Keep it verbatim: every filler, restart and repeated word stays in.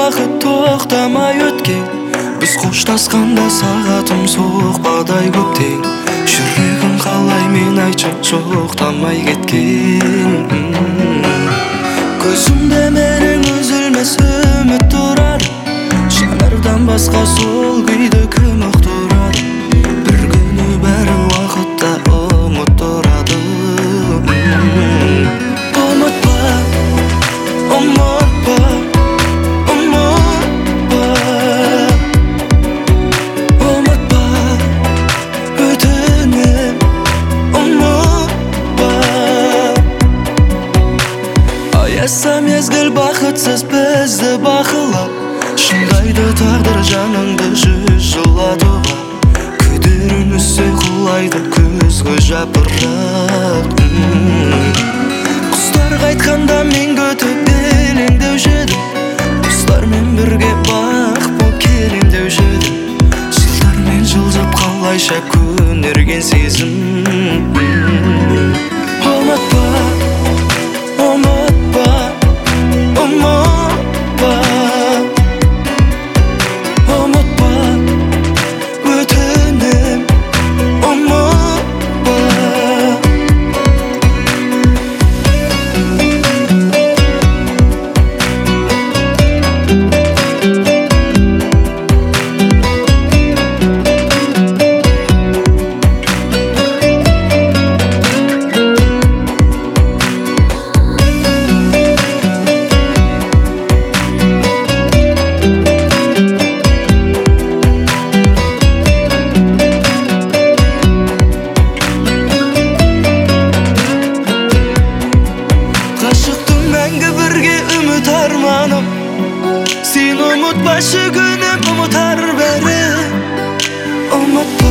уақыт тоқтамай өткен. Біз қоштасқанда сағатым соқпадай көптен. Жүрегім қалай мен айтшы жоқтамай кеткен. Көзімде менің үзілмес үміт тұрады. Жанардан басқа сол күйді кім ұқтырады? Бір күні бәрі уақытта ұмыттырады. Ұмытпа, ұмытпа, ұмытпа, ұмытпа, өтінем, ұмытпа. Аяса мезгіл бақытсыз бізді бақылап, шындайды тағдыр жаныңды жүз жылатуға. Күдерін үссе құлайды күзгі жапырақ. Құстар қайтқанда мен көтіп елеңдеуші едім. Құстармен бірге бақ боп келемдеуші едім. Жылдармен жылжып қалайша көнерген сезім. Ұмытпа, ұмытпа, ұмытпа, ұмытпа, өтінем, ұмытпа. Ғашықтың мәңгі бірге үміт арманым. Сен ұмытпашы күнім ұмытар бәрі. Ұмытпа.